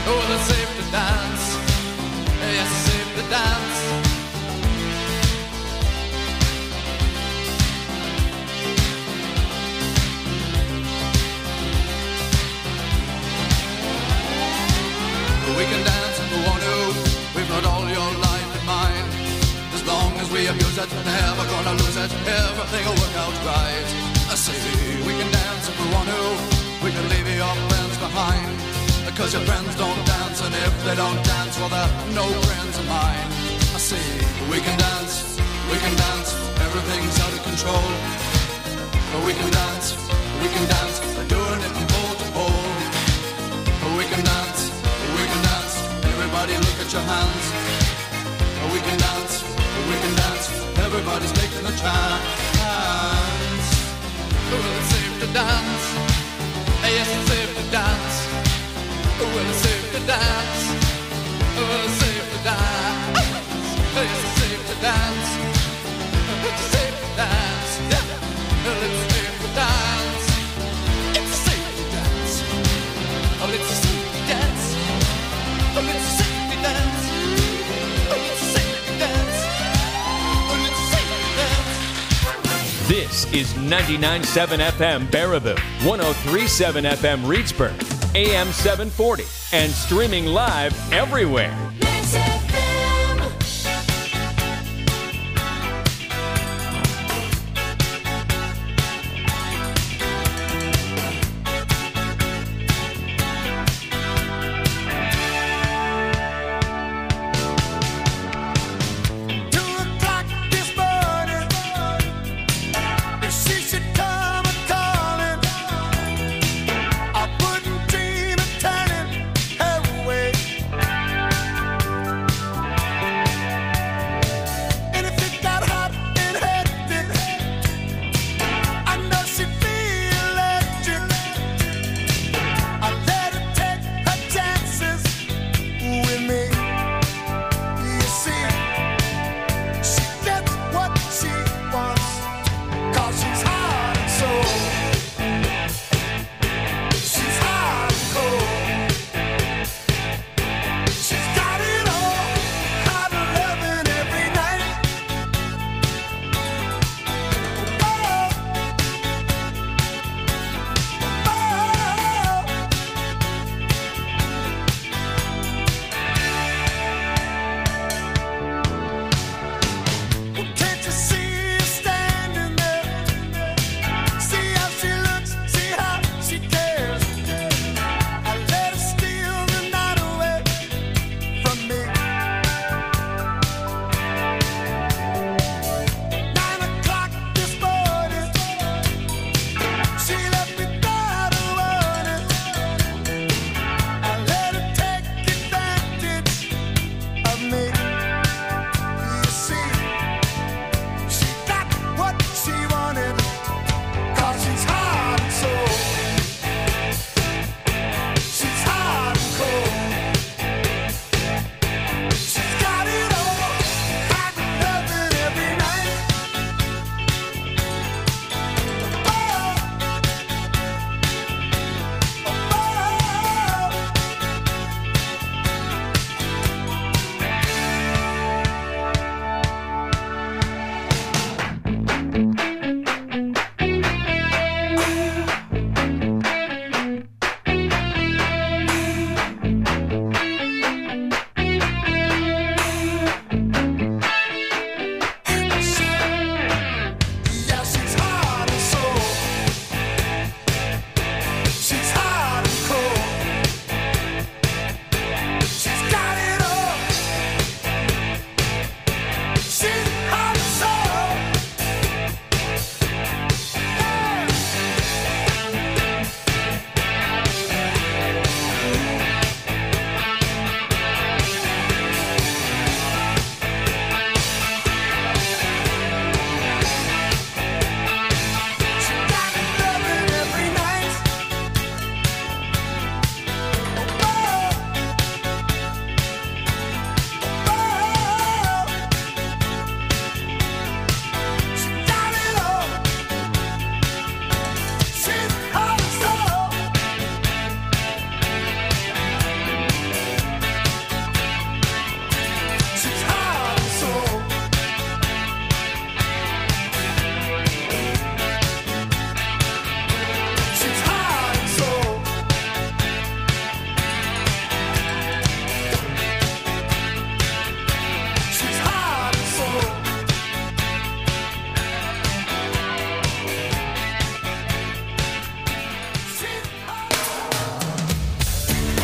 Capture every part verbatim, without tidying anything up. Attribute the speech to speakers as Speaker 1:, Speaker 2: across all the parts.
Speaker 1: Oh, it's safe to dance. Yes, it's safe to dance. We can dance if we want to. We've got all your life in mind. As long as we abuse it, never gonna lose it. Everything will work out right. I say we can dance if we want to. We can leave your friends behind. Because your friends don't dance, and if they don't dance, well, they're no friends of mine. I say we can dance, we can dance. Everything's out of control. But we can dance, we can dance. They're doing it from pole to pole. But we can dance. We can dance, everybody look at your hands. We can dance, we can dance, everybody's taking a chance. Well, it's safe to dance, yes, it's safe to dance. Well, it's safe to dance, well, it's safe to dance. Yes, it's safe to dance, it's safe to dance. Well, it's safe to dance, it's safe to dance. Well, it's safe to dance. Oh, it's a safety dance. Oh, it's a safety dance. Oh, it's a safety dance.
Speaker 2: This is ninety-nine point seven F M Baraboo, one oh three point seven F M Reedsburg, A M seven forty, and streaming live everywhere.
Speaker 3: I wouldn't dream of turning her away.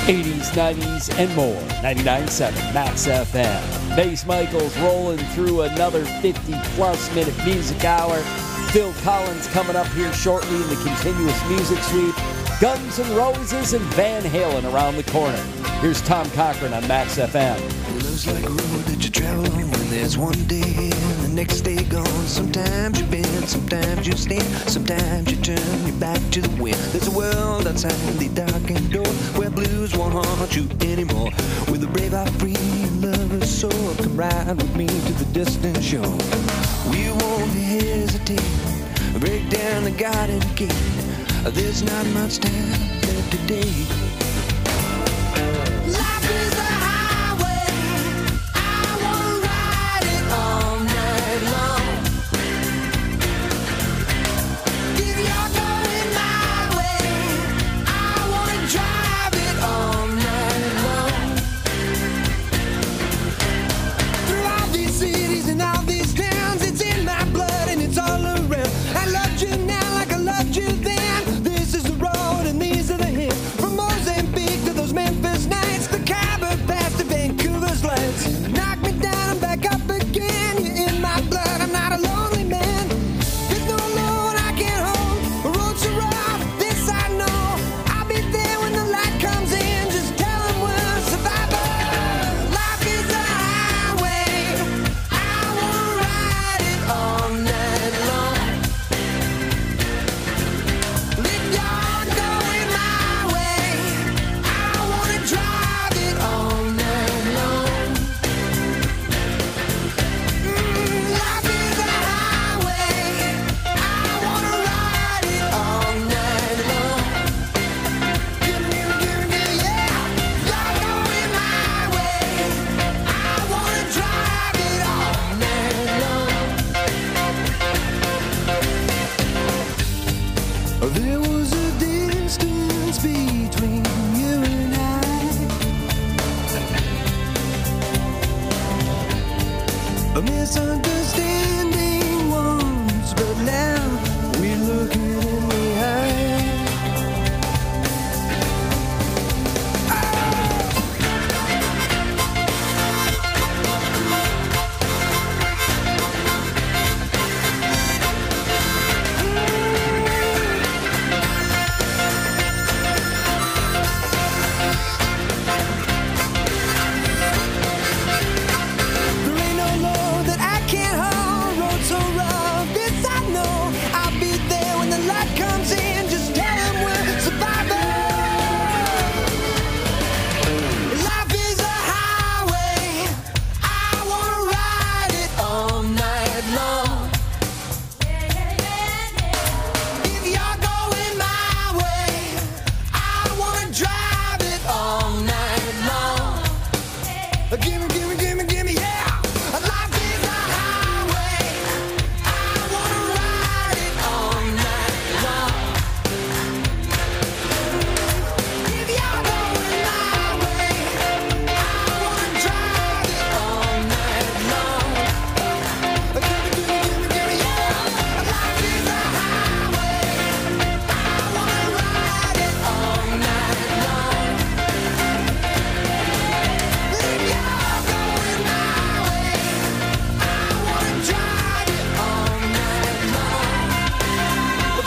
Speaker 3: eighties, nineties, and more. ninety-nine point seven Max F M. Bass Michaels rolling through another fifty-plus minute music hour. Phil Collins coming up here shortly in the continuous music sweep. Guns N' Roses and Van Halen around the corner. Here's Tom Cochran on Max F M.
Speaker 4: Love's like a road that you travel on when there's one day and the next day gone. Sometimes you bend, sometimes you stand, sometimes you turn your back to the wind. There's a world outside the darkened door where blues won't haunt you anymore. With a brave heart free and lover's soul, come ride with me to the distant shore. We won't hesitate, break down the garden gate. There's not much time left today. Life is a highway, I wanna ride it all night long. If you're going my way, I wanna drive it all night long. Through all these cities and all these towns, it's in my blood and it's all around. I loved you now like I loved you then. This is the road and these are the hills. From Mozambique to those Memphis nights, the Khyber Pass to Vancouver's lights. Knock me down and back up again. You're in my blood, I'm not a lonely man. There's no load I can't hold. The road's so rough, this I know. I'll be there when the light comes in. Just tell them we're survivors. Life is a highway, I wanna ride it all night long. If you're going my way, I wanna drive it all night long. Mm, life is a highway, I wanna ride it all night long. Give me, give me, give me, yeah. You're going my way, I wanna drive it all night long. There was a distance between you and I, a misunderstanding once, but now we look it in the eye. There ain't no load that I can't hold. Road so rough, this I know. I'll be there when the light comes in. Just tell them we're survivors. Life is a highway, I wanna ride it all night long. If you're going my way, I wanna drive it all night long. Gimme, gimme, gimme, gimme, yeah. Life is a highway, I wanna ride it all night long. If you're going my way, I wanna drive it all night long. Gimme, gimme, gimme, gimme, yeah. Life is a highway, I wanna ride it all night long. If you're going my way, I wanna drive it all night long.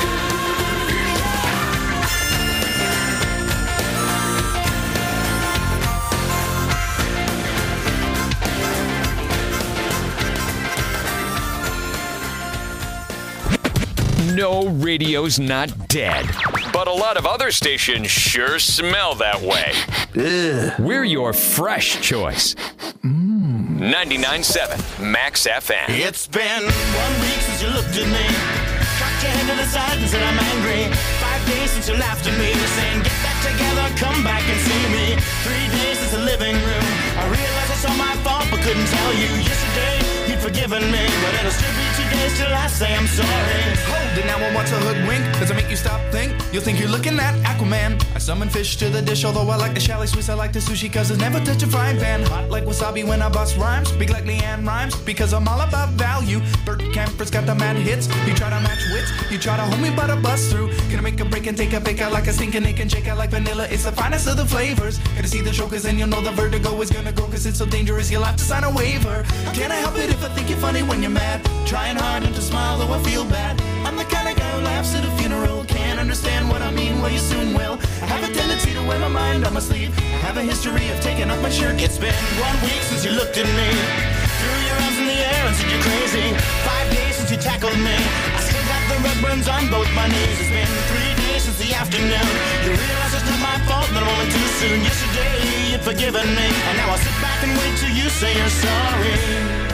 Speaker 2: No, radio's not dead. But a lot of other stations sure smell that way. We're your fresh choice. ninety-nine point seven Max F M.
Speaker 5: It's been one week since you looked at me, cocked your head to the side and said I'm angry. Five days since you laughed at me, saying get back together, come back and see me. Three days since the living room, I realized it's all my fault but couldn't tell you. Yesterday you'd forgiven me, but it'll still be too days till I say I'm sorry.
Speaker 6: Hold it now and watch a hoodwink. Does it make you stop think? You'll think you're looking at Aquaman. I summon fish to the dish, although I like the chalet Swiss. I like the sushi cause it's never touch a frying pan. Hot like wasabi when I bust rhymes. Big like Leanne rhymes because I'm all about value. Bert Camper's got the mad hits. You try to match wits. You try to hold me but I bust through. Gonna make a break and take a bake out like a stinking Nick and shake out like vanilla. It's the finest of the flavors. Gonna see the chokers and you'll know the vertigo is gonna go cause it's so dangerous you'll have to sign a waiver. Can't I help it if I think you're funny when you're mad? Trying hard not to smile though I feel bad. I'm the kind of guy who laughs at a funeral. Can't understand what I mean, well you soon will. I have a tendency to wear my mind on my sleeve. I have a history of taking off my shirt.
Speaker 5: It's been one week since you looked at me. Threw your arms in the air and said you're crazy. Five days since you tackled me. I still got the red burns on both my knees. It's been three days since the afternoon. You realize it's not my fault, that I'm only too soon. Yesterday you'd forgiven me, and now I'll sit back and wait till you say you're sorry.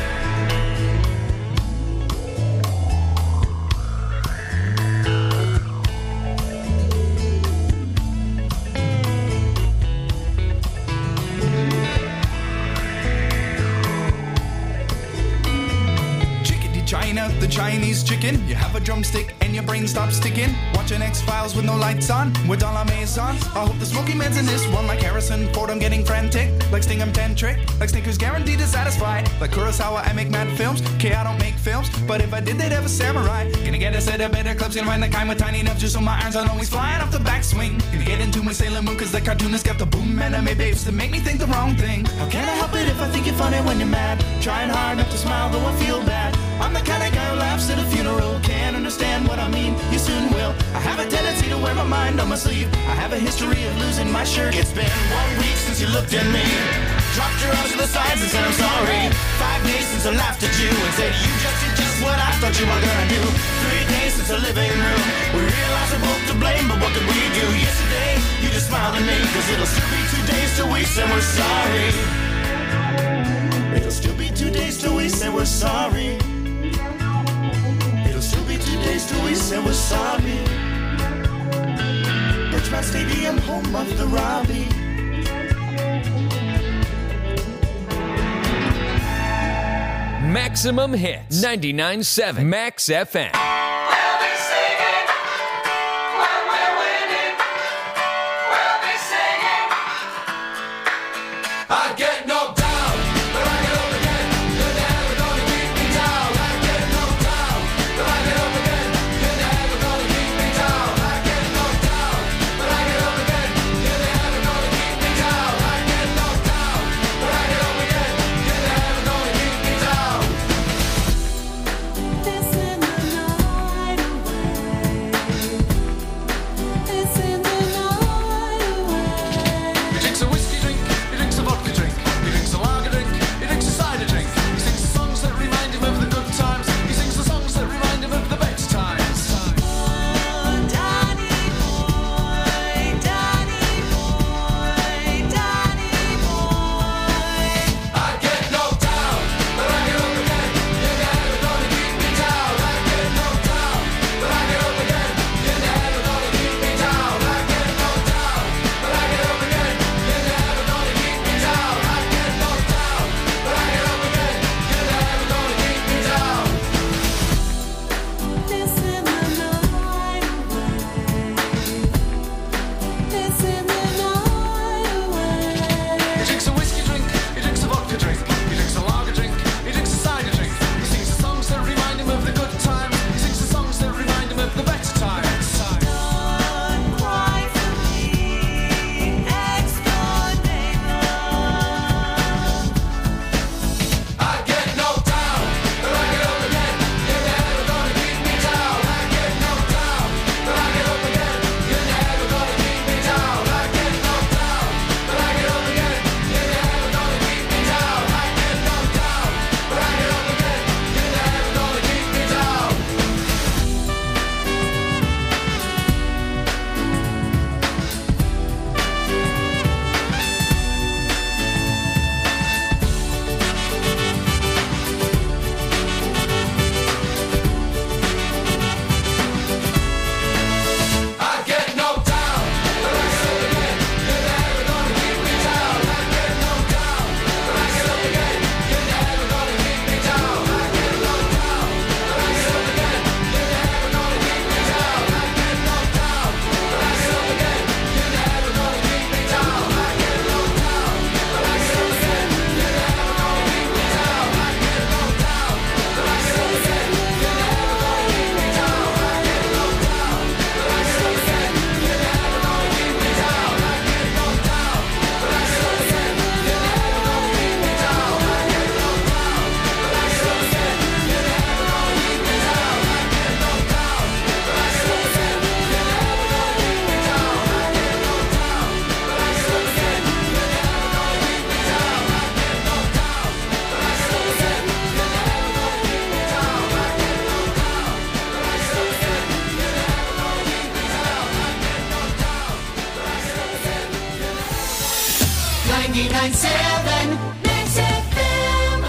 Speaker 6: China, the Chinese chicken. You have a drumstick and your brain stops sticking. Watching X-Files with no lights on, with all our maisons. I hope the smoky man's in this one like Harrison Ford. I'm getting frantic, like Sting I'm tantric, like Snickers guaranteed to satisfy. Like Kurosawa, I make mad films. Okay, I don't make films, but if I did, they'd have a samurai. Gonna get a set of better clips, gonna find the kind with tiny enough just so my irons aren't always flying off the backswing. Gonna get into my Sailor Moon cause the cartoonist got the boom anime babes to make me think the wrong thing. How can I help it if I think you're funny when you're mad? Trying hard not to smile though I feel bad. I'm the kind of guy who laughs at a funeral. Can't understand what I mean, you soon will. I have a tendency to wear my mind on my sleeve. I have a history of losing my shirt.
Speaker 5: It's been one week since you looked at me. Dropped your arms to the sides and said I'm sorry. Five days since I laughed at you and said you just did just what I thought you were gonna do. Three days since the living room. We realized we're both to blame, but what could we do? Yesterday, you just smiled at me, cause it'll still be two days till we say we're sorry. It'll still be two days till we say we're sorry. It'll still be two days till we say we're sorry. Birchmount Stadium, home of the Robbie.
Speaker 2: Maximum Hits, ninety-nine point seven Max F M.
Speaker 7: This in the ninety-nine point seven Max F M.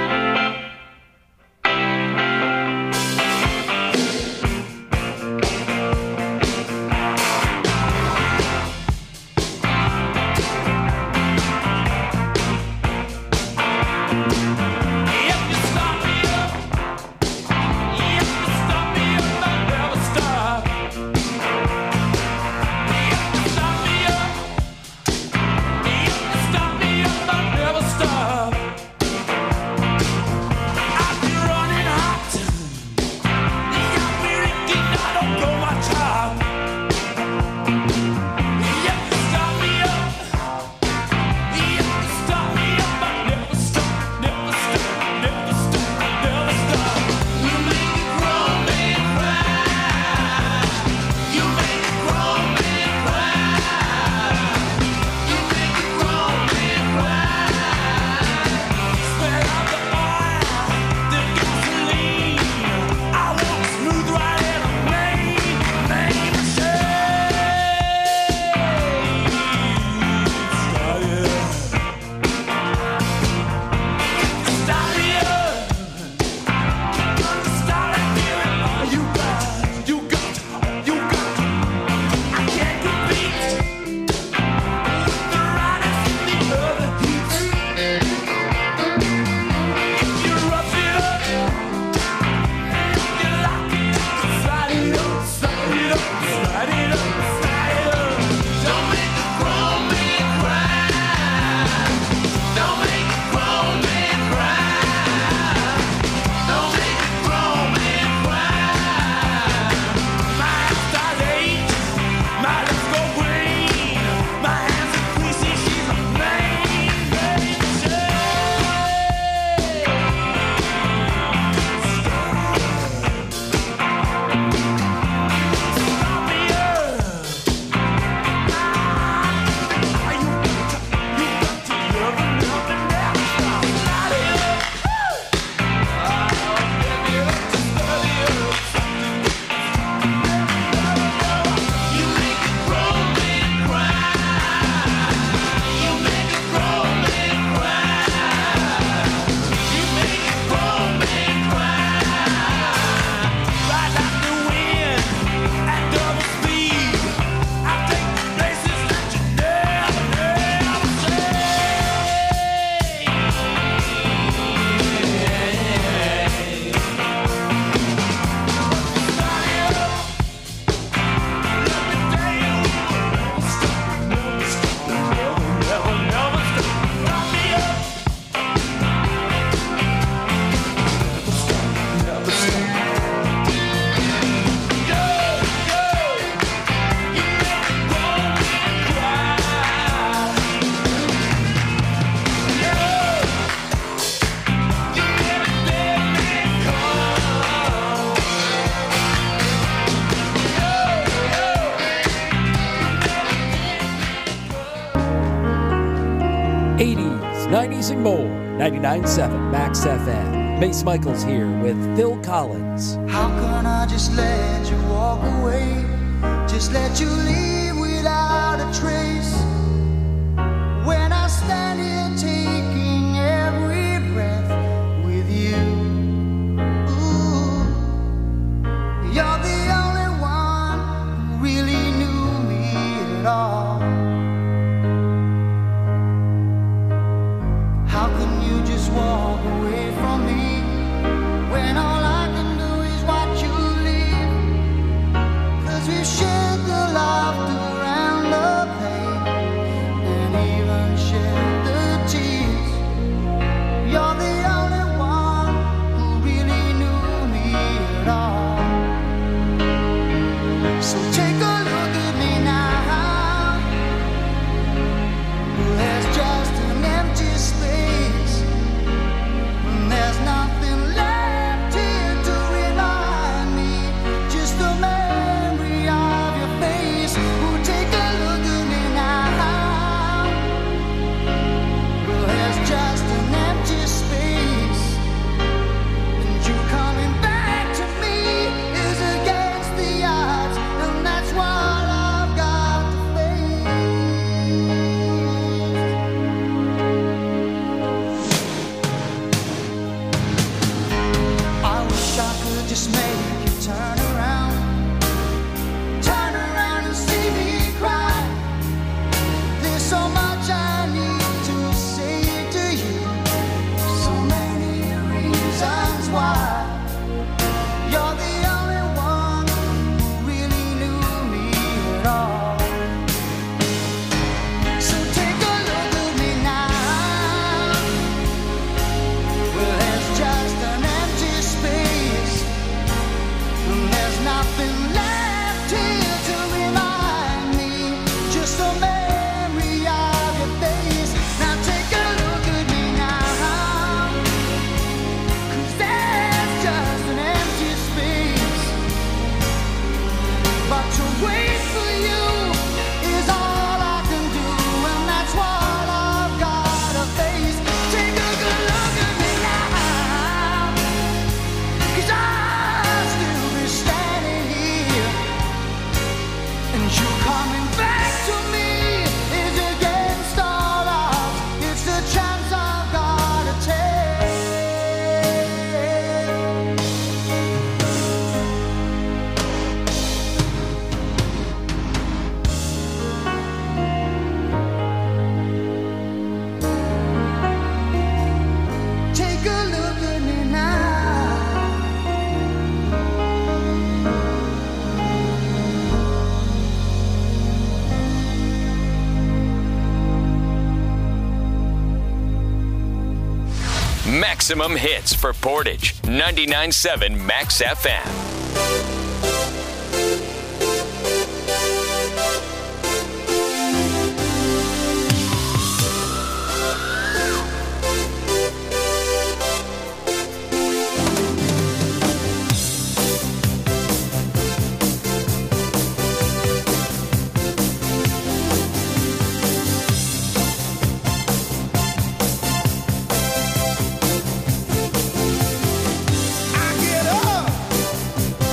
Speaker 3: eighties, nineties, and more. ninety-nine point seven Max F M. Mace Michaels here with Phil Collins.
Speaker 8: How can I just let you walk away? Just let you leave without a trace. When I stand here taking every breath with you. Ooh, you're the only one who really knew me at all. How can you just walk away from me when all I can do is watch you leave? 'Cause we shared the laughter and the pain.
Speaker 2: Maximum hits for Portage. ninety-nine point seven Max F M.
Speaker 4: I get up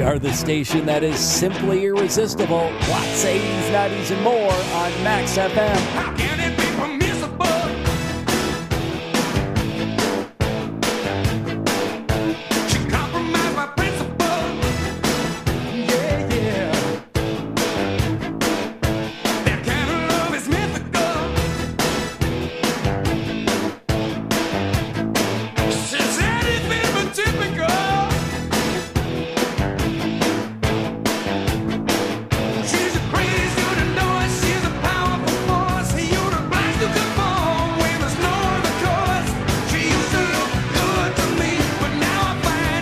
Speaker 3: are the station that is simply irresistible. Lots of eighties, nineties, and more on Max F M.
Speaker 4: How can it be permissible? She compromised my principle. Yeah, yeah. That kind of love is mythical. She said it's been but typical. She's a crazy, you to know it. She's a powerful force. You're the blind to conform when there's no other cause. She used to look good to me, but now I find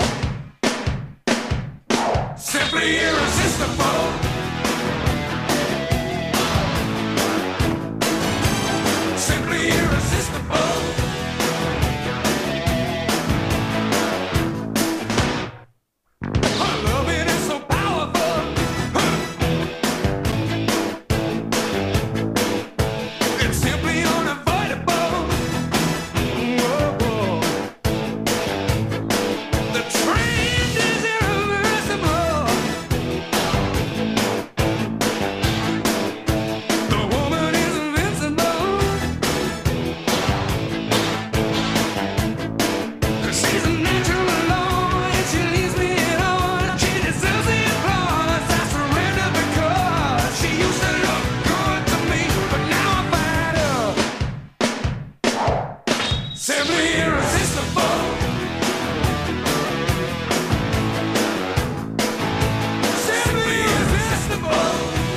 Speaker 4: her simply irresistible. Simply irresistible. Her loving is so powerful. It's simply unavoidable. Whoa. The trend is irreversible. The woman is invincible. She's a natural alone, and she leaves me alone. She deserves the applause. I surrender because she used to look good to me, but now I find her simply irresistible. Simply irresistible.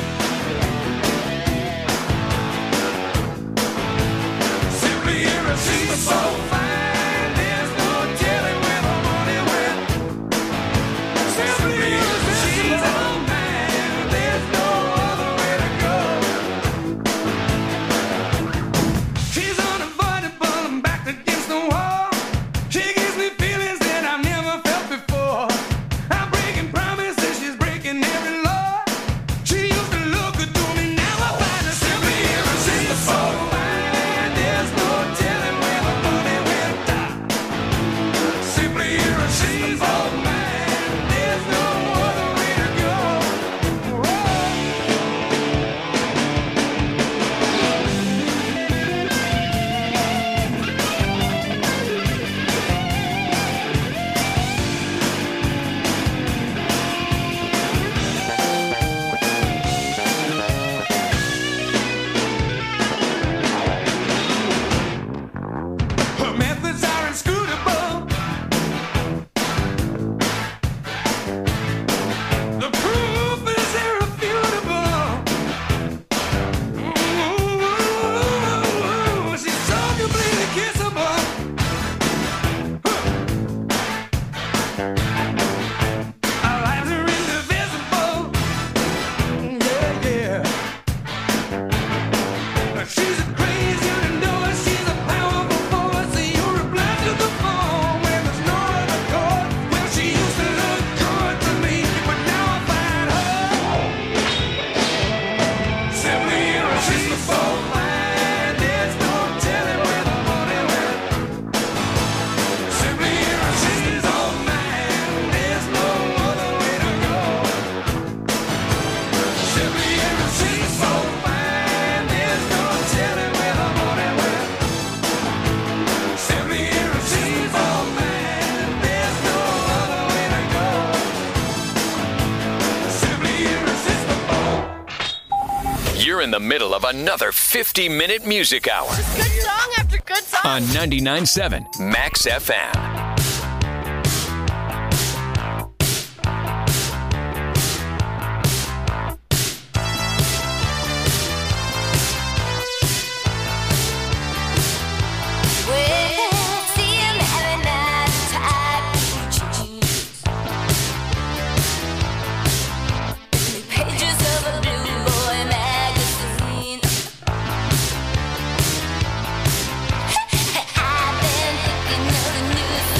Speaker 4: Simply irresistible. She's so fine, there's no telling where the money went. Simply irresistible. She's all mine, there's no other way to go. She's unavoidable, I'm backed against the wall. She gives me feelings that I've never felt before. I'm breaking promises, she's breaking every law. She used to look good to me, now I find her simply irresistible. Fine, there's no telling where the money went. Simply irresistible, man, there's no other way to go. Her methods are inscrutable. The proof is irrefutable. Ooh, she's so completely kissable. Our lives are indivisible. Yeah, yeah. She's a crazy, you to know it. She's a powerful force. You're obliged to conform when there's no other cause. Well, she used to look good to me, but now I find her simply irresistible. Fine, there's no telling where the money went. Simply irresistible, man, there's no other way to go. Simply irresistible, fine, there's no telling where the money went. Simply irresistible, man, there's no other way to go. Simply irresistible.
Speaker 2: You're in the middle of another fifty-minute music hour
Speaker 9: Good song after good song.
Speaker 2: on ninety-nine point seven Max F M.
Speaker 9: Well, see him every night, tied jeans. Pages of a Blue Boy magazine. I've been thinking of the new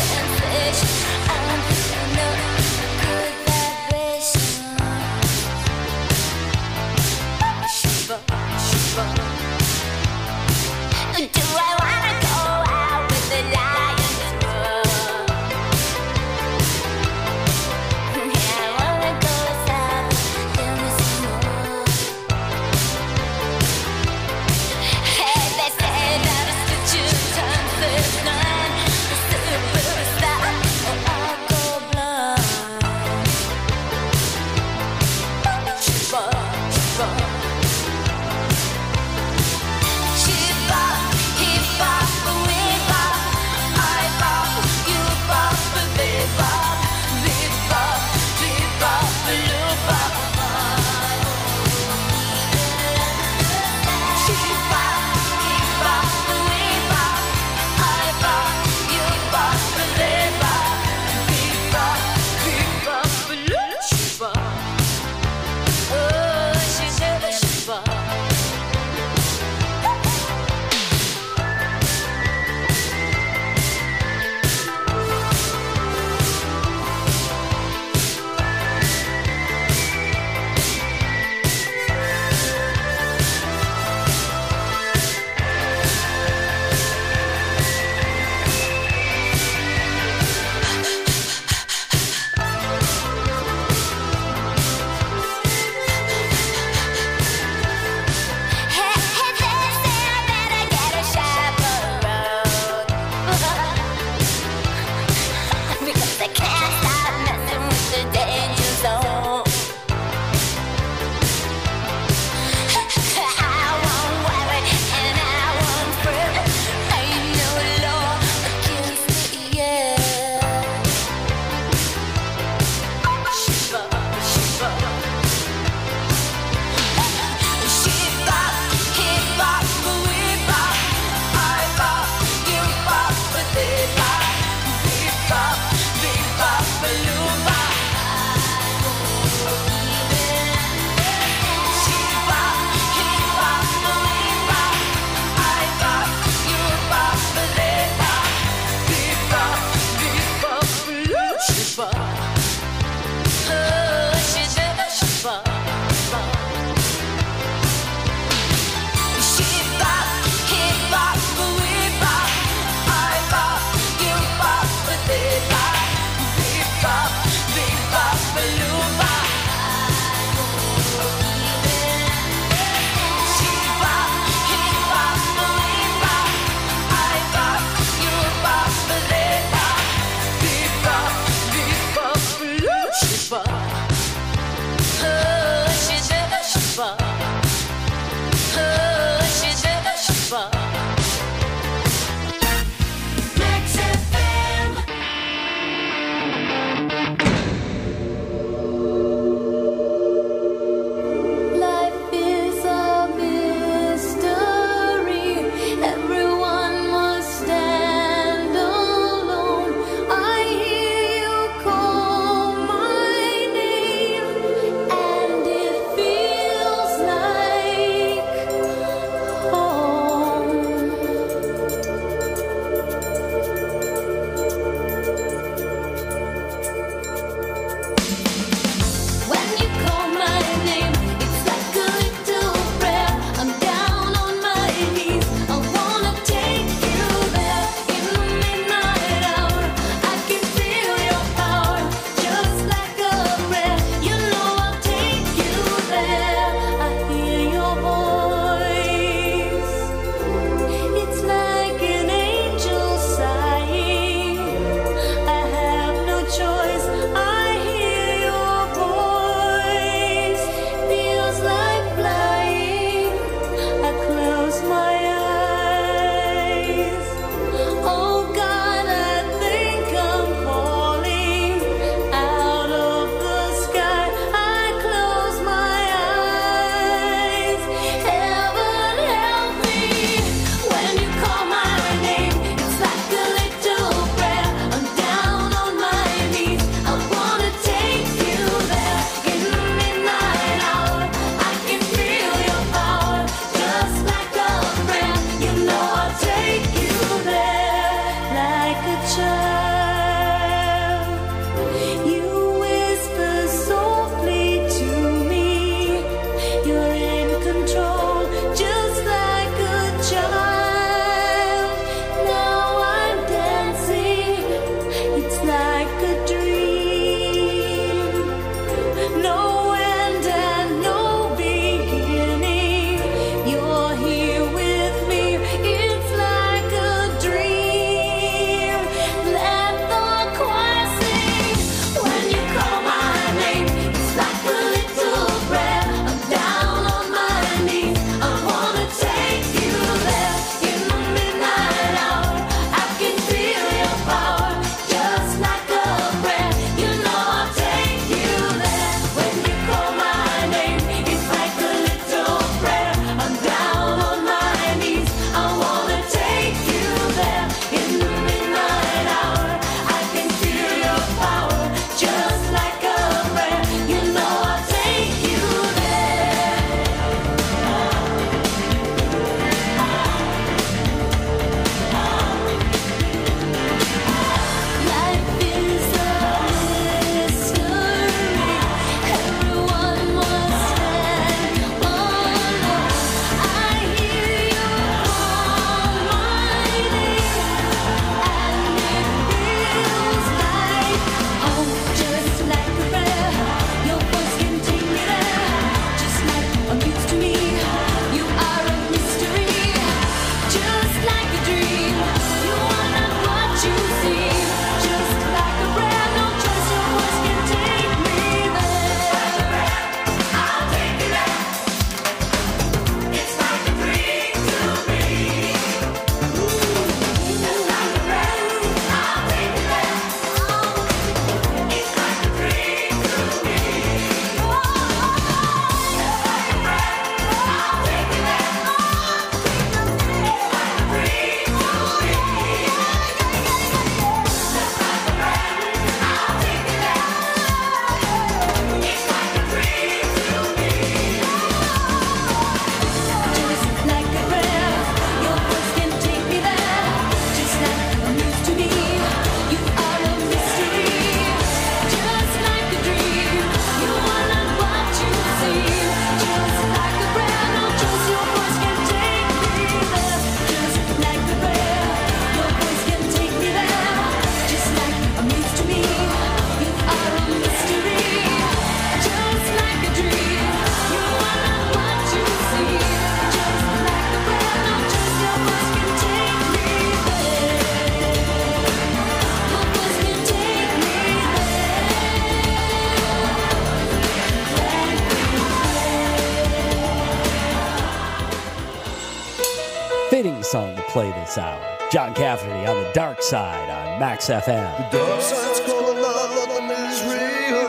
Speaker 3: fitting song to play this hour. John Cafferty on the dark side on Max F M.
Speaker 4: The dark side's calling out, nothing is real.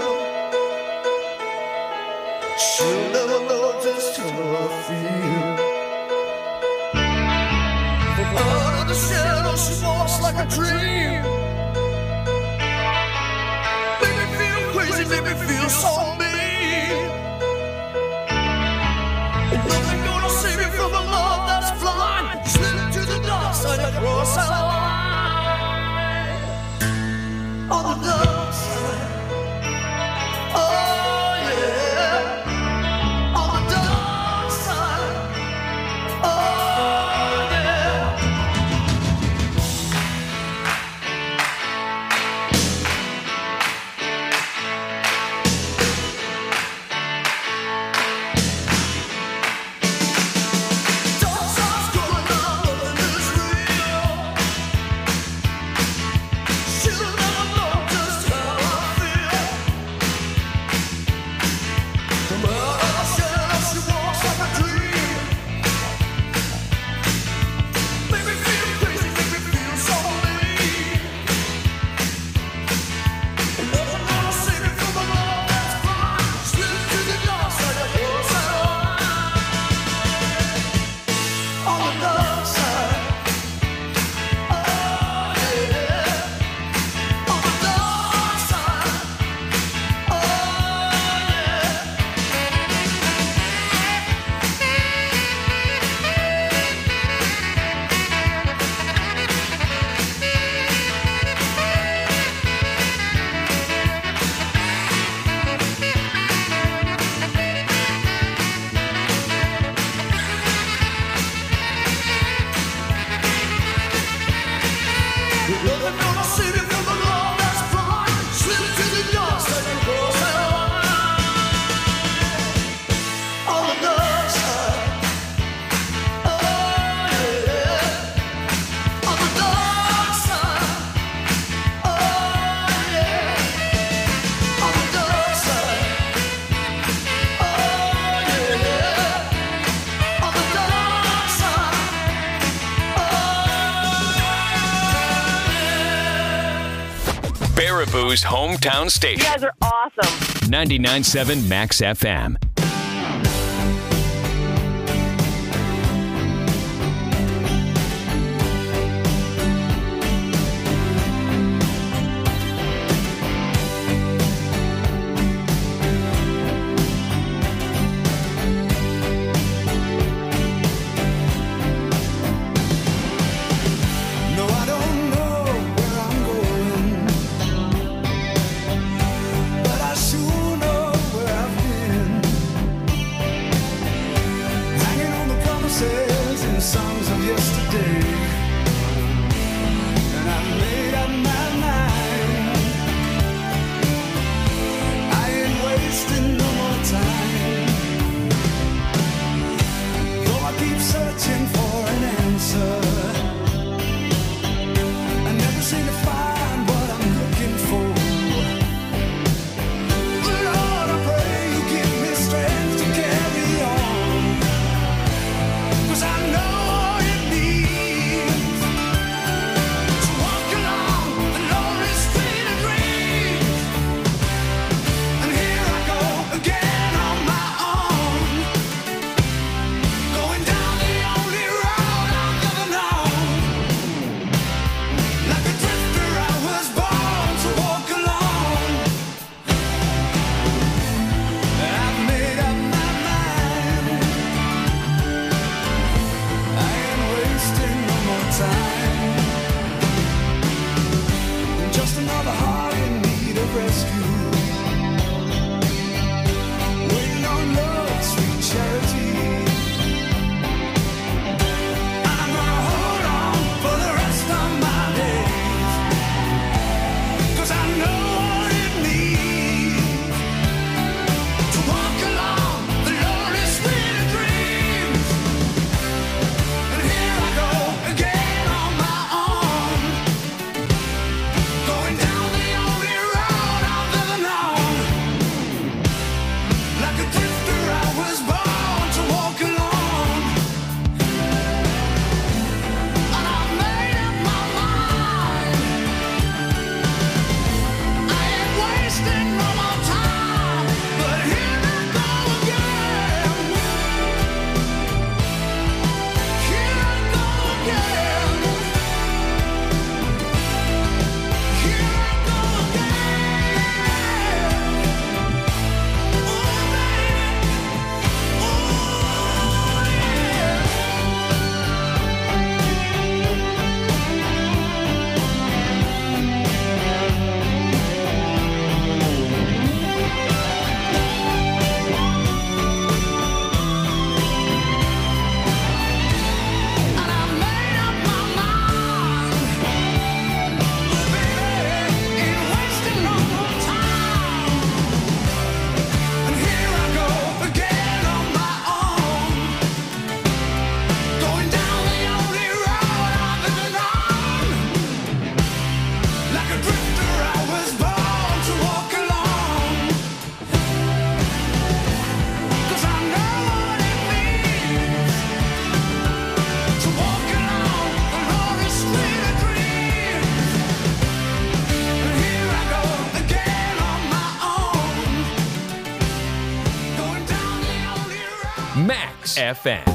Speaker 4: She'll never know just how I feel. From out of the shadow, she walks like a dream. Make me feel crazy, make me feel so mean. Nothing gonna save me from a love that's blind. Slip to the dark side and cross that line. On the dark side. Oh yeah. On the dark side. Oh yeah. Dark side's going on, nothing is real. She'll never know just how I feel. From out of the shadow, she walks like a dream. Make me feel crazy, make me feel so mean. And nothing gonna save me from a love that's blind. Slip to the dark side and cross that line. On the dark side. Oh yeah. On the dark side. Oh yeah. Nothing gonna save me from the love that's blind. Slip to the dark side and cross that line. On the dark side. Oh yeah. On the dark side. Oh yeah. On the dark side. Oh yeah. On the dark side.
Speaker 2: Baraboo's hometown station.
Speaker 10: You guys are awesome.
Speaker 2: ninety-nine point seven Max F M.
Speaker 4: No, I don't know where I'm going, but I sure know where I've been. Hanging on the promises and songs of yesterday, and I made up my mind. I ain't wasting no more time. Though I keep searching for an answer, I never seem to find what I'm looking for. But Lord, I pray you give me strength to carry on. 'Cause I know all you need
Speaker 2: Max F M.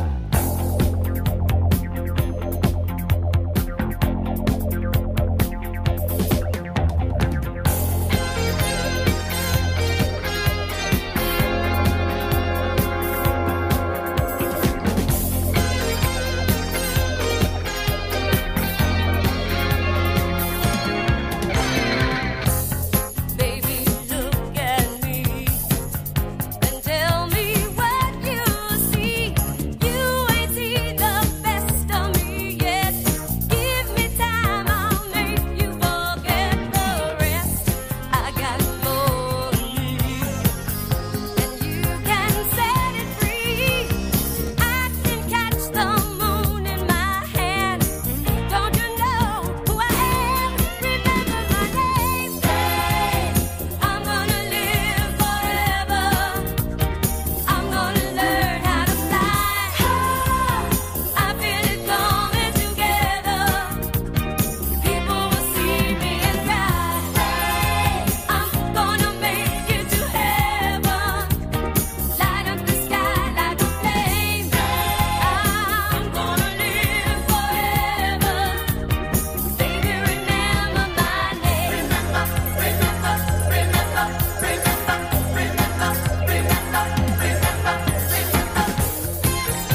Speaker 9: Tell me what you see. You ain't seen the best of me yet. Give me time, I'll make you forget the rest. I got for me, and you can set it free. I can catch the moon in my hand. Don't you know who I am? Remember my name. Say, I'm gonna live forever. I'm gonna learn how to fly. I feel it coming together. People will see me and cry. I'm gonna make it to heaven. Light up the sky like a flame. I'm gonna live forever. Baby, remember my name. Remember, remember, remember, remember, remember, remember, remember.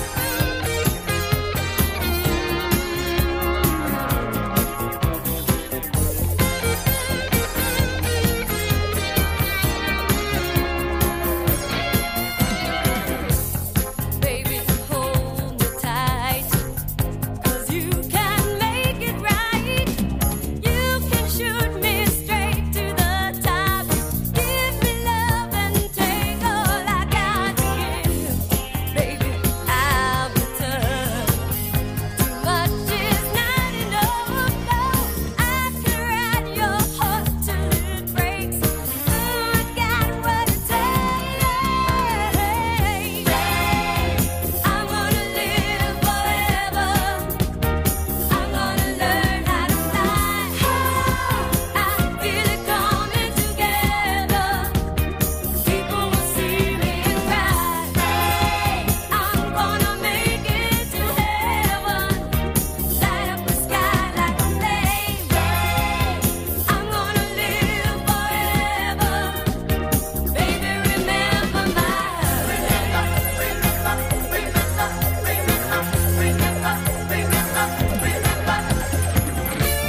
Speaker 9: Baby, hold me tight, 'cause you can make it right. You can shoot me straight to the top. Give me love and take all I got to give. Baby, I'll be tough. Too much is not enough. No, I can ride your horse till it breaks. I got what it takes. I'm gonna live forever. I'm gonna learn how to fly. I feel it coming together. People will see me and cry. I'm gonna make it to heaven. Light up the sky like a flame. I'm gonna live forever. Baby, remember my remember, remember, remember, remember, remember, remember, remember.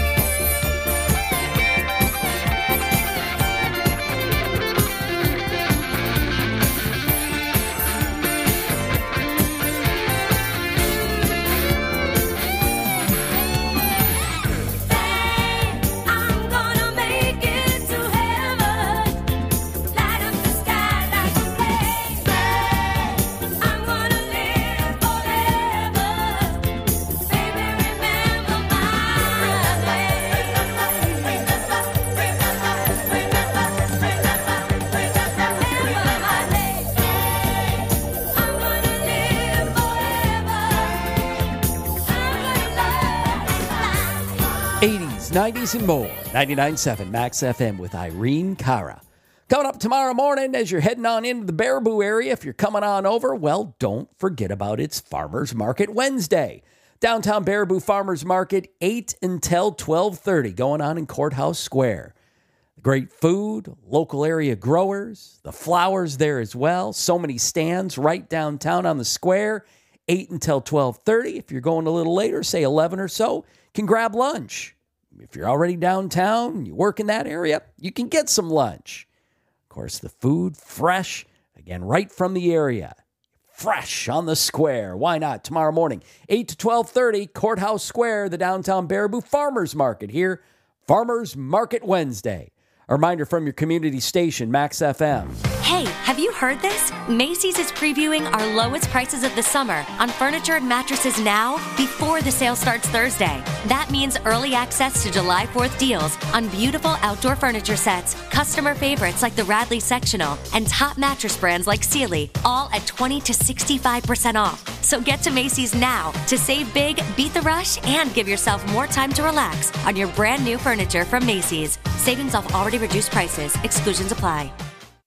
Speaker 9: I'm gonna make it to heaven. Light up the sky like a flame. I'm gonna live forever. Baby, remember my name. Remember, remember, remember, remember, remember my name. I'm gonna live forever.
Speaker 3: eighties, nineties, and more. ninety-nine point seven Max F M with Irene Cara. Coming up tomorrow morning as you're heading on into the Baraboo area, if you're coming on over, well, don't forget about its Farmers Market Wednesday. Downtown Baraboo Farmers Market, eight until twelve thirty, going on in Courthouse Square. Great food, local area growers, the flowers there as well. So many stands right downtown on the square, eight until twelve thirty. If you're going a little later, say eleven or so, can grab lunch. If you're already downtown, you work in that area, you can get some lunch. Of course, the food, fresh, again, right from the area. Fresh on the square. Why not? Tomorrow morning, eight to twelve thirty, Courthouse Square, the downtown Baraboo Farmers Market here. Farmers Market Wednesday. A reminder from your community station, Max F M.
Speaker 10: Hey, have you heard this? Macy's is previewing our lowest prices of the summer on furniture and mattresses now before the sale starts Thursday. That means early access to July fourth deals on beautiful outdoor furniture sets, customer favorites like the Radley Sectional, and top mattress brands like Sealy, all at twenty to sixty-five percent off. So get to Macy's now to save big, beat the rush, and give yourself more time to relax on your brand new furniture from Macy's. Savings off already reduced prices. Exclusions apply.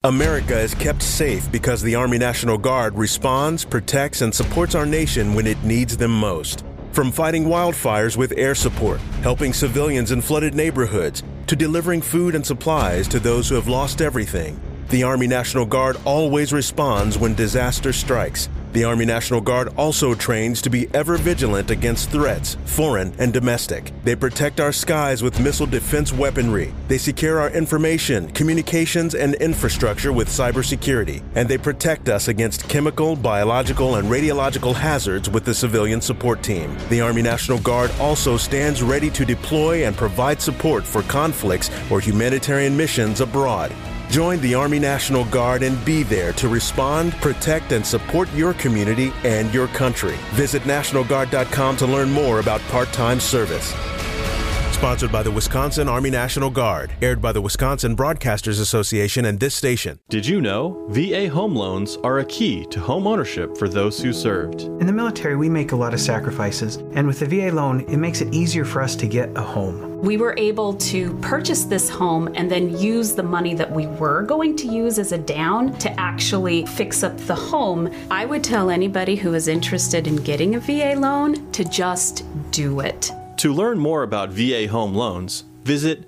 Speaker 11: America is kept safe because the Army National Guard responds, protects, and supports our nation when it needs them most. From fighting wildfires with air support, helping civilians in flooded neighborhoods, to delivering food and supplies to those who have lost everything, the Army National Guard always responds when disaster strikes. The Army National Guard also trains to be ever vigilant against threats, foreign and domestic. They protect our skies with missile defense weaponry. They secure our information, communications, and infrastructure with cybersecurity. And they protect us against chemical, biological, and radiological hazards with the civilian support team. The Army National Guard also stands ready to deploy and provide support for conflicts or humanitarian missions abroad. Join the Army National Guard and be there to respond, protect, and support your community and your country. Visit National Guard dot com to learn more about part-time service. Sponsored by the Wisconsin Army National Guard. Aired by the Wisconsin Broadcasters Association and this station.
Speaker 12: Did you know V A home loans are a key to home ownership for those who served?
Speaker 13: In the military, we make a lot of sacrifices, and with the V A loan, it makes it easier for us to get a home.
Speaker 14: We were able to purchase this home and then use the money that we were going to use as a down to actually fix up the home. I would tell anybody who is interested in getting a V A loan to just do it.
Speaker 12: To learn more about V A home loans, visit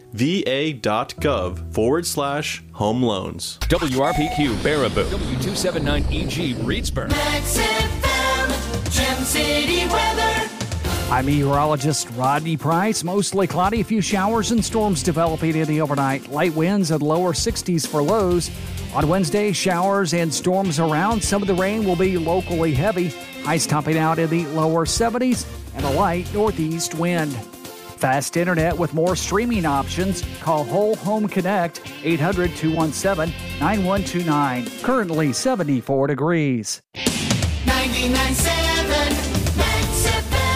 Speaker 12: va.gov forward slash home loans.
Speaker 2: W R P Q Baraboo, W two seventy-nine E G Reedsburg.
Speaker 7: Max F M, Gem City weather.
Speaker 15: I'm meteorologist Rodney Price. Mostly cloudy, a few showers and storms developing in the overnight. Light winds at lower sixties for lows. On Wednesday, showers and storms around. Some of the rain will be locally heavy. Highs topping out in the lower seventies and a light northeast wind. Fast internet with more streaming options. Call Whole Home Connect, eight hundred, two one seven, nine one two nine. Currently seventy-four degrees.
Speaker 7: ninety-nine point seven Max F M.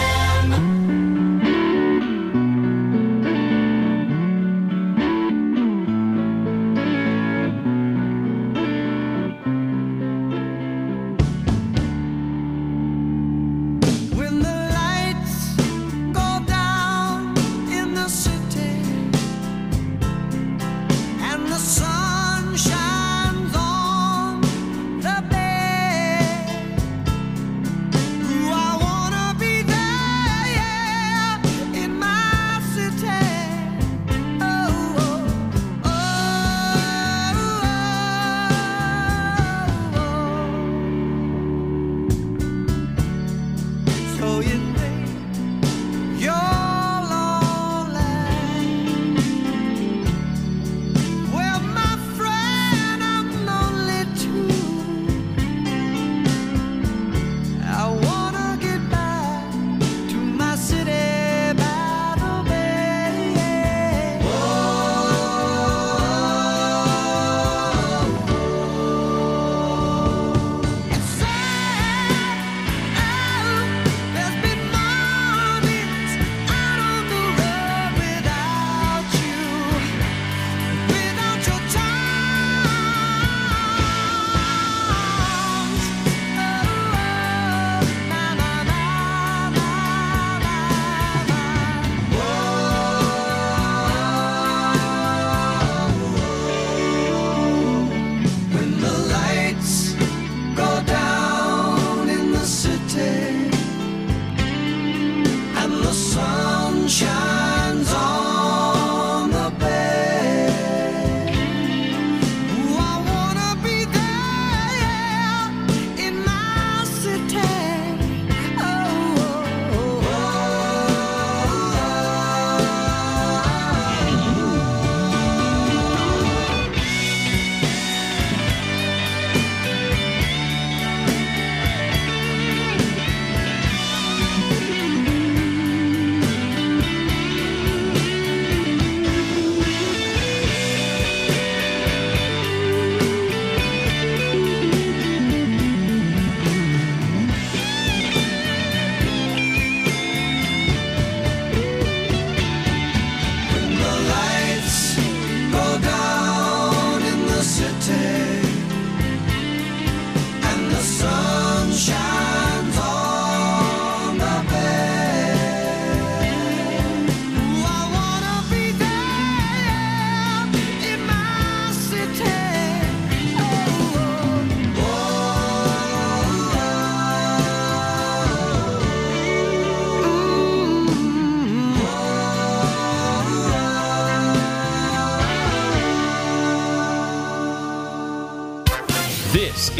Speaker 4: When the lights go down in the city and the sun shines on the bay,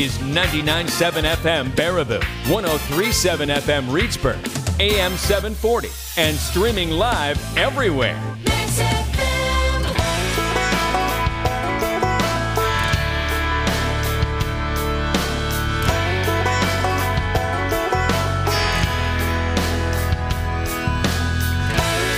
Speaker 2: is ninety-nine point seven F M Baraboo, one oh three point seven F M Reedsburg, A M seven forty, and streaming live everywhere.
Speaker 7: Mix F M.